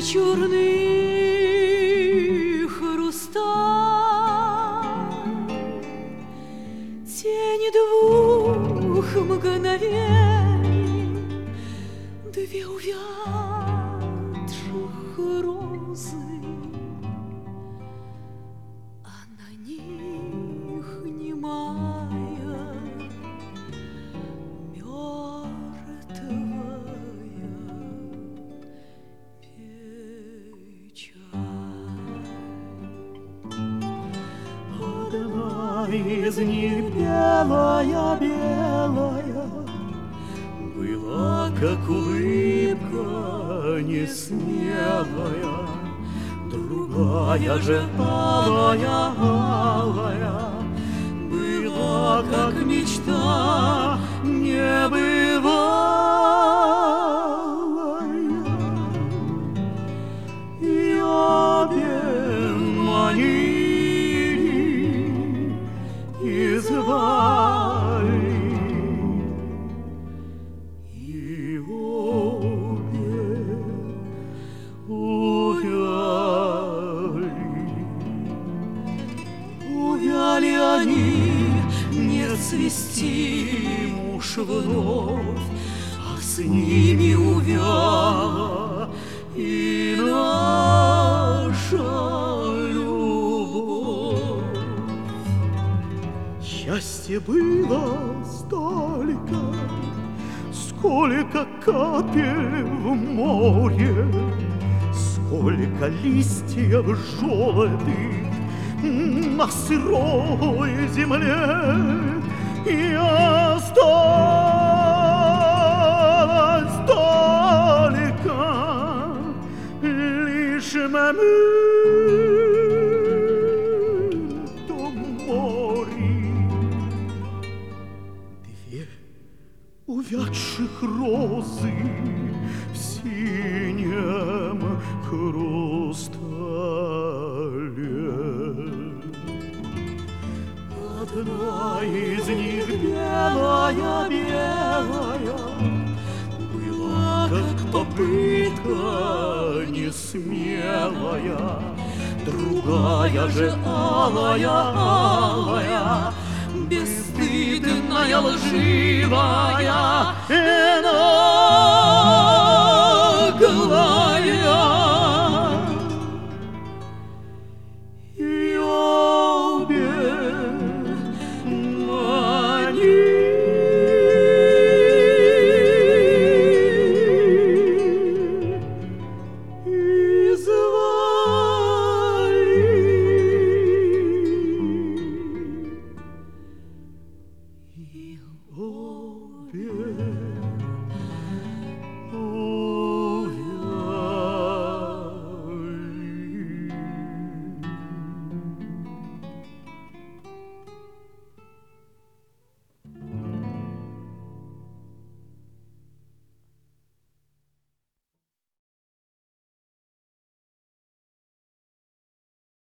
черный хрусталь, тень двух мгновений, две увядших розы, а на них немая мертвая печаль. Одна из них белая-белая была, как улыбка несмелая, другая же алая-алая была, как мечта небывалая. И обе манили и звали, и обе увяли они, не цвести уж вновь, а с ними увяла и наша любовь. Счастье было столько, сколько капель в море, сколько листьев желтых на сырой земле, и осталось только лишь мемento мори. Две увядших розы в синем хрустале. Одна из них белая-белая была, как попытка несмелая, другая же алая-алая, бесстыдная, лживая и наглая.